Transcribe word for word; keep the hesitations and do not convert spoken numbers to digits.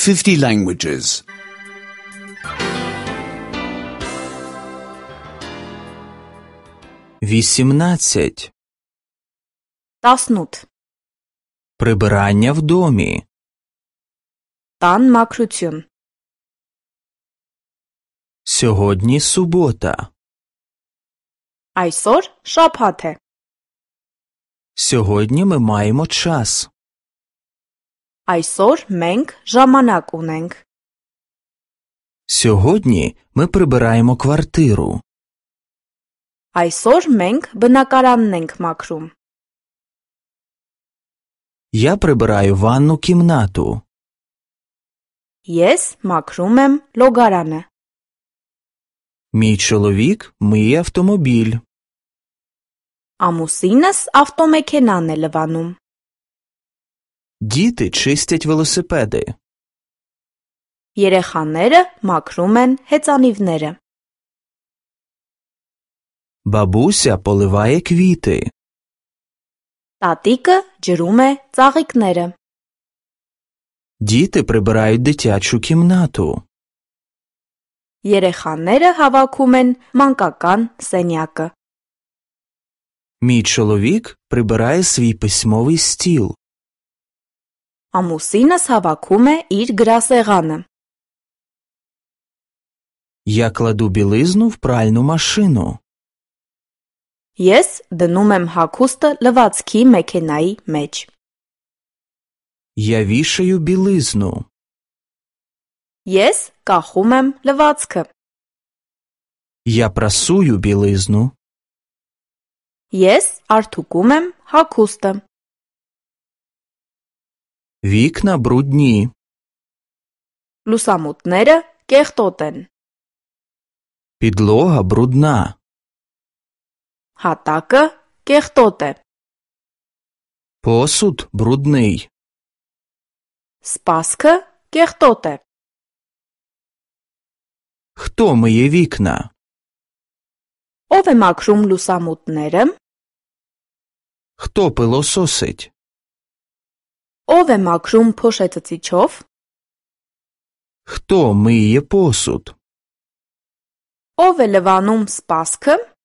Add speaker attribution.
Speaker 1: fifty languages.
Speaker 2: вісімнадцять.
Speaker 3: տասնութ
Speaker 2: Прибирання в домі.
Speaker 3: տան մաքրություն
Speaker 2: Сьогодні субота.
Speaker 3: այսօր շաբաթ է
Speaker 2: Сьогодні ми маємо час.
Speaker 3: այսօր մենք ժամանակ ունենք
Speaker 2: Сьогодні ми прибираємо квартиру.
Speaker 3: այսօր մենք բնակարանն ենք մաքրում
Speaker 2: Я прибираю ванну кімнату.
Speaker 3: ես մաքրում եմ լոգարանը
Speaker 2: Мій чоловік миє автомобіль.
Speaker 3: ամուսինս ավտոմեքենան է լվանում
Speaker 2: Діти чистять велосипеди.
Speaker 3: երեխաները մաքրում են հեծանիվները
Speaker 2: Бабуся поливає квіти.
Speaker 3: տատիկը ջրում է ծաղիկները
Speaker 2: Діти прибирають дитячу кімнату.
Speaker 3: երեխաները հավաքում են մանկական սենյակը
Speaker 2: Мій чоловік прибирає свій письмовий стіл.
Speaker 3: ամուսինս հավաքում է իր գրասեղանը
Speaker 2: Я кладу білизну в пральну машину.
Speaker 3: ես դնում եմ հագուստը լվացքի մեքենայի մեջ
Speaker 2: Я вішаю білизну.
Speaker 3: ես կախում եմ լվացքը
Speaker 2: Я прасую білизну.
Speaker 3: ես արթուկում եմ հագուստը
Speaker 2: Вікна брудні.
Speaker 3: լուսամուտները կեղտոտ են
Speaker 2: Підлога брудна.
Speaker 3: հատակը կեղտոտ է
Speaker 2: Посуд брудний.
Speaker 3: սպասքը կեղտոտ է
Speaker 2: Хто миє вікна?
Speaker 3: ով է մաքրում լուսամուտները
Speaker 2: Хто пилососить?
Speaker 3: ով է մաքրում փոշեցծիչով
Speaker 2: Хто миє посуд?
Speaker 3: ով է լվանում սպասքը